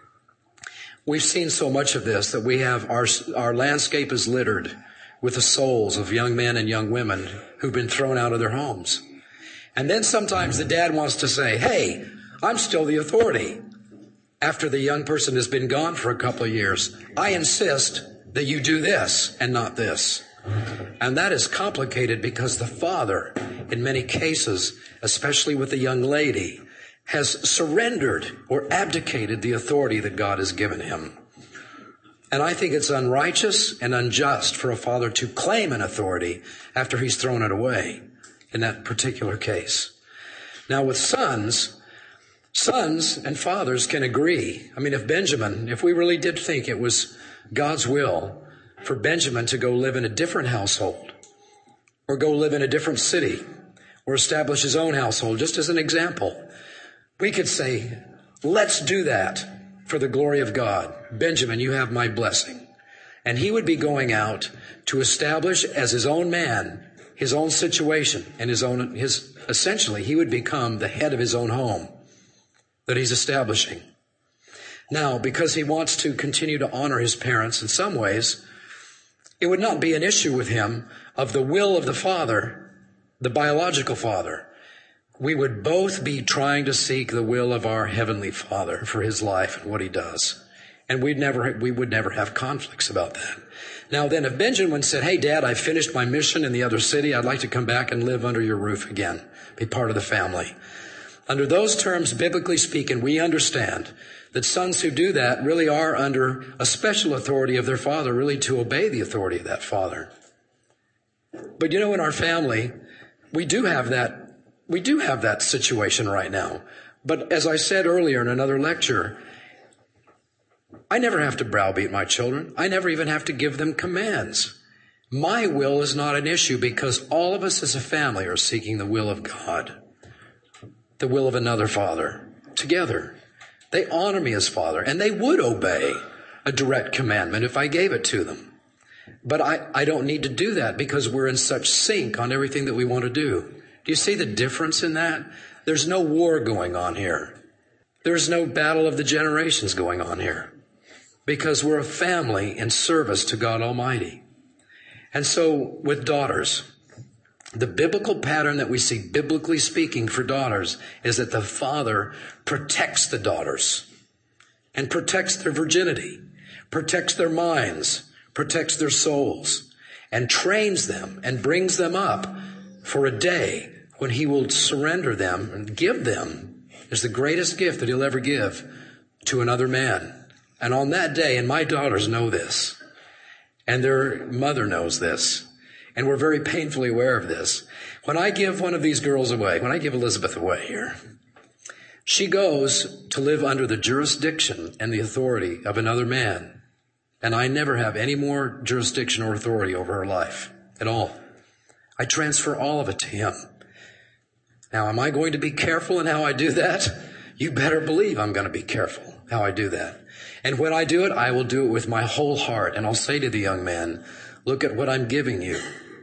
We've seen so much of this that we have our, our landscape is littered with the souls of young men and young women who've been thrown out of their homes. And then sometimes the dad wants to say, hey, I'm still the authority. After the young person has been gone for a couple of years, I insist that you do this and not this. And that is complicated because the father, in many cases, especially with the young lady, has surrendered or abdicated the authority that God has given him. And I think it's unrighteous and unjust for a father to claim an authority after he's thrown it away in that particular case. Now with sons, sons and fathers can agree. I mean, if Benjamin, if we really did think it was God's will for Benjamin to go live in a different household or go live in a different city or establish his own household, just as an example, we could say, let's do that for the glory of God. Benjamin, you have my blessing. And he would be going out to establish as his own man, his own situation and his own, his, essentially, he would become the head of his own home that he's establishing. Now, because he wants to continue to honor his parents in some ways, it would not be an issue with him of the will of the father, the biological father. We would both be trying to seek the will of our heavenly Father for his life and what he does. And we'd never, we would never have conflicts about that. Now then, if Benjamin said, hey, Dad, I finished my mission in the other city. I'd like to come back and live under your roof again, be part of the family. Under those terms, biblically speaking, we understand that sons who do that really are under a special authority of their father, really to obey the authority of that father. But you know, in our family, we do have that We do have that situation right now. But as I said earlier in another lecture, I never have to browbeat my children. I never even have to give them commands. My will is not an issue because all of us as a family are seeking the will of God, the will of another father, together. They honor me as father, and they would obey a direct commandment if I gave it to them. But I, I don't need to do that because we're in such sync on everything that we want to do. Do you see the difference in that? There's no war going on here. There's no battle of the generations going on here because we're a family in service to God Almighty. And so with daughters, the biblical pattern that we see, biblically speaking, for daughters is that the father protects the daughters and protects their virginity, protects their minds, protects their souls, and trains them and brings them up for a day when he will surrender them and give them is the greatest gift that he'll ever give to another man. And on that day, and my daughters know this, and their mother knows this, and we're very painfully aware of this. When I give one of these girls away, when I give Elizabeth away here, she goes to live under the jurisdiction and the authority of another man. And I never have any more jurisdiction or authority over her life at all. I transfer all of it to him. Now, am I going to be careful in how I do that? You better believe I'm going to be careful how I do that. And when I do it, I will do it with my whole heart. And I'll say to the young man, look at what I'm giving you.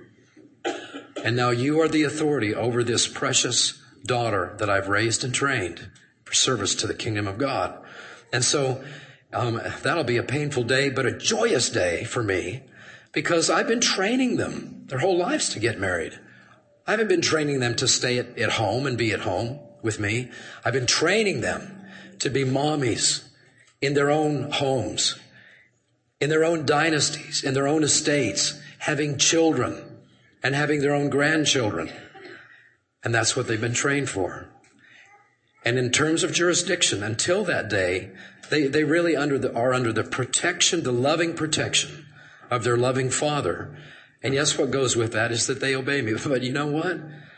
And now you are the authority over this precious daughter that I've raised and trained for service to the kingdom of God. And so um, that'll be a painful day, but a joyous day for me because I've been training them their whole lives to get married. I haven't been training them to stay at, at home and be at home with me. I've been training them to be mommies in their own homes, in their own dynasties, in their own estates, having children and having their own grandchildren. And that's what they've been trained for. And in terms of jurisdiction, until that day, they, they really under the, are under the protection, the loving protection of their loving father. And yes, what goes with that is that they obey me. But you know what?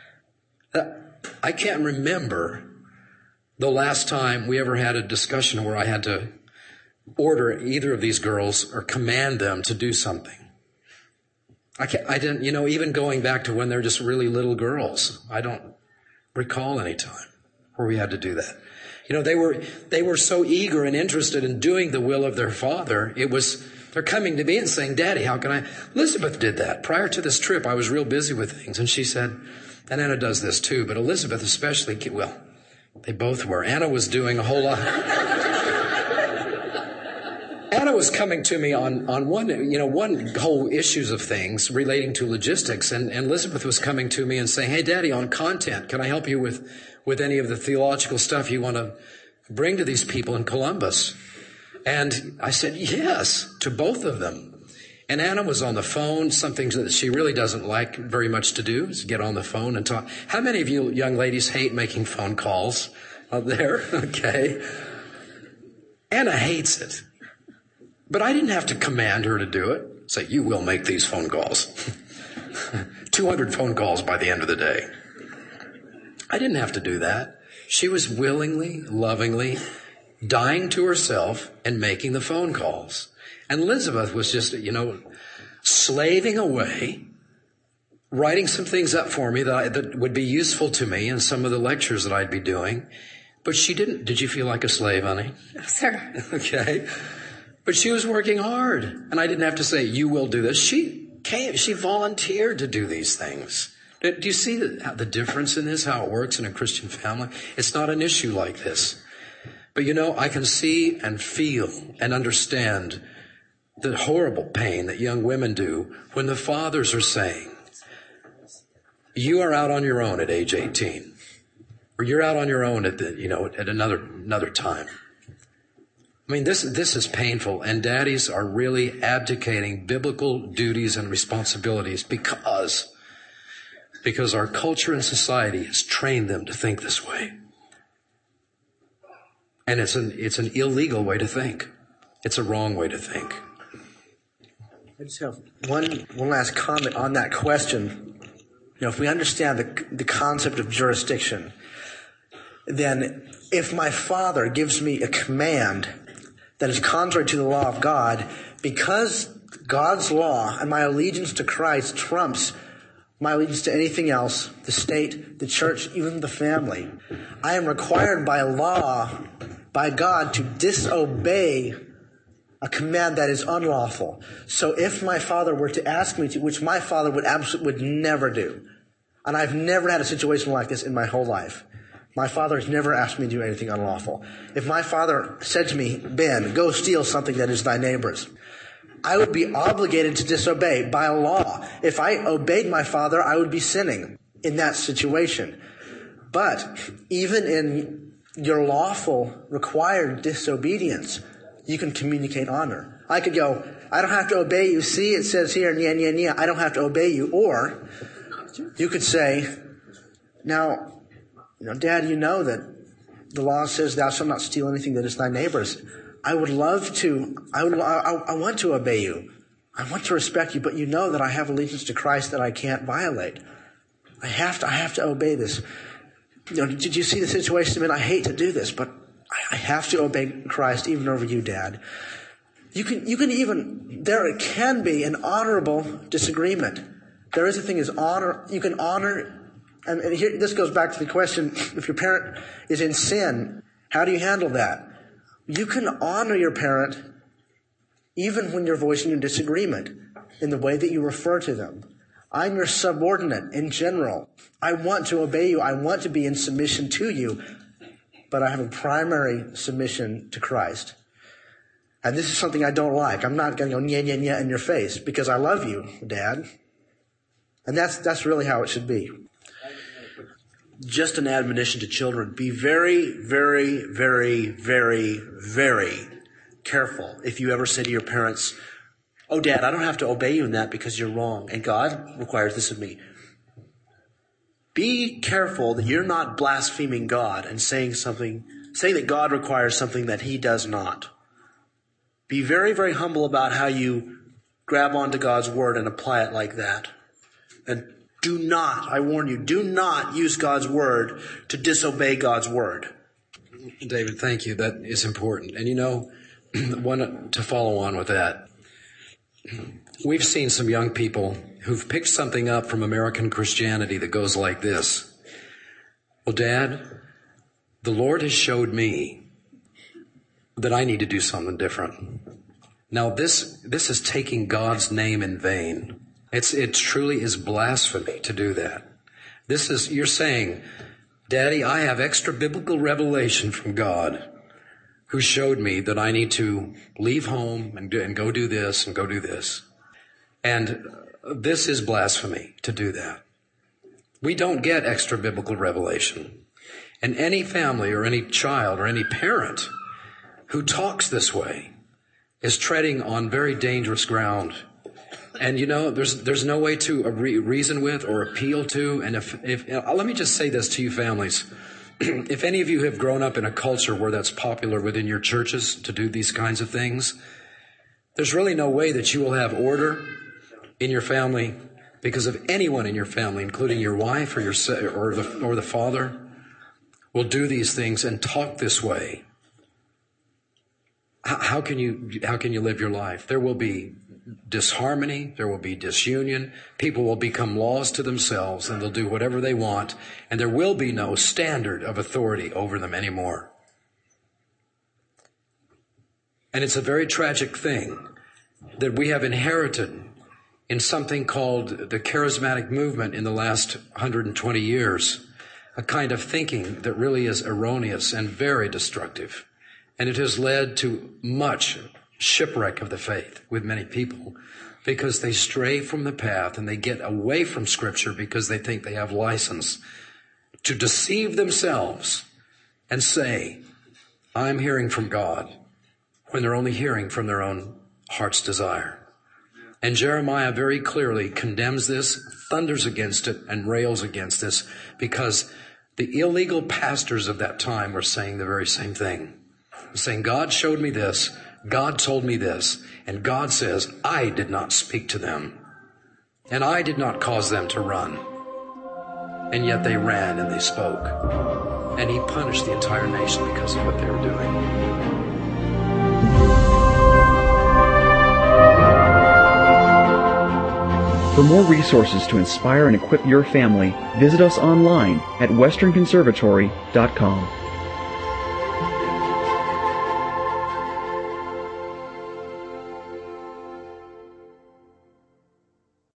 I can't remember the last time we ever had a discussion where I had to order either of these girls or command them to do something. I can't, I didn't, you know, even going back to when they're just really little girls, I don't recall any time where we had to do that. You know, they were, they were so eager and interested in doing the will of their father. It was, they're coming to me and saying, Daddy, how can I? Elizabeth did that. Prior to this trip, I was real busy with things. And she said, and Anna does this too, but Elizabeth especially, well, they both were. Anna was doing a whole lot. Anna was coming to me on, on one, you know, one whole issues of things relating to logistics. And, and Elizabeth was coming to me and saying, hey, Daddy, on content, can I help you with, with any of the theological stuff you want to bring to these people in Columbus? And I said, yes, to both of them. And Anna was on the phone, something that she really doesn't like very much to do is get on the phone and talk. How many of you young ladies hate making phone calls out there? Okay. Anna hates it. But I didn't have to command her to do it. Say, you will make these phone calls. two hundred phone calls by the end of the day. I didn't have to do that. She was willingly, lovingly dying to herself and making the phone calls. And Elizabeth was just, you know, slaving away, writing some things up for me that, I, that would be useful to me in some of the lectures that I'd be doing. But she didn't. Did you feel like a slave, honey?
No, sir.
Okay. But she was working hard. And I didn't have to say, you will do this. She came, she volunteered to do these things. Do you see the, the difference in this, how it works in a Christian family? It's not an issue like this. But you know, I can see and feel and understand the horrible pain that young women do when the fathers are saying, you are out on your own at age eighteen, or you're out on your own at the, you know, at another, another time. I mean, this, this is painful, and daddies are really abdicating biblical duties and responsibilities because, because our culture and society has trained them to think this way. And it's an, it's an illegal way to think. It's a wrong way to think.
I just have one, one last comment on that question. You know, if we understand the, the concept of jurisdiction, then if my father gives me a command that is contrary to the law of God, because God's law and my allegiance to Christ trumps my allegiance to anything else, the state, the church, even the family, I am required by law, by God, to disobey a command that is unlawful. So if my father were to ask me to, which my father would absolutely would never do, and I've never had a situation like this in my whole life. My father has never asked me to do anything unlawful. If my father said to me, Ben, go steal something that is thy neighbor's, I would be obligated to disobey by law. If I obeyed my father, I would be sinning in that situation. But even in your lawful, required disobedience, you can communicate honor. I could go, I don't have to obey you. See, it says here, nya, nya, nya, I don't have to obey you. Or you could say, now, you know, Dad, you know that the law says thou shalt not steal anything that is thy neighbor's. I would love to, I would, I, I want to obey you. I want to respect you, but you know that I have allegiance to Christ that I can't violate. I have to, I have to obey this. You know, did you see the situation? I mean, I hate to do this, but I have to obey Christ even over you, Dad. You can, you can even, there can be an honorable disagreement. There is a thing as honor, you can honor, and, and here, this goes back to the question, if your parent is in sin, how do you handle that? You can honor your parent even when you're voicing your disagreement in the way that you refer to them. I'm your subordinate in general. I want to obey you. I want to be in submission to you, but I have a primary submission to Christ. And this is something I don't like. I'm not going to go nya, nya, nya in your face because I love you, Dad. And that's, that's really how it should be.
Just an admonition to children. Be very, very, very, very, very careful if you ever say to your parents, oh, Dad, I don't have to obey you in that because you're wrong, and God requires this of me. Be careful that you're not blaspheming God and saying something, saying that God requires something that he does not. Be very, very humble about how you grab onto God's word and apply it like that. And do not, I warn you, do not use God's word to disobey God's word.
David, thank you. That is important. And you know, one to follow on with that, we've seen some young people who've picked something up from American Christianity that goes like this. Well, Dad, the Lord has showed me that I need to do something different. Now, this, this is taking God's name in vain. It's, it truly is blasphemy to do that. This is, you're saying, Daddy, I have extra biblical revelation from God who showed me that I need to leave home and, do, and go do this and go do this. And this is blasphemy to do that. We don't get extra biblical revelation. And any family or any child or any parent who talks this way is treading on very dangerous ground. And you know, there's there's no way to re- reason with or appeal to. And if, if uh, let me just say this to you families. If any of you have grown up in a culture where that's popular within your churches to do these kinds of things, there's really no way that you will have order in your family because of anyone in your family, including your wife or your or the or the father, will do these things and talk this way. How, how can you how can you live your life? There will be disharmony, there will be disunion, people will become laws to themselves and they'll do whatever they want, and there will be no standard of authority over them anymore. And it's a very tragic thing that we have inherited in something called the charismatic movement in the last one hundred twenty years, a kind of thinking that really is erroneous and very destructive. And it has led to much shipwreck of the faith with many people because they stray from the path and they get away from Scripture because they think they have license to deceive themselves and say, I'm hearing from God, when they're only hearing from their own heart's desire. And Jeremiah very clearly condemns this, thunders against it, and rails against this because the illegal pastors of that time were saying the very same thing. Saying, God showed me this, God told me this, and God says, I did not speak to them, and I did not cause them to run. And yet they ran and they spoke. And he punished the entire nation because of what they were doing.
For more resources to inspire and equip your family, visit us online at western conservatory dot com.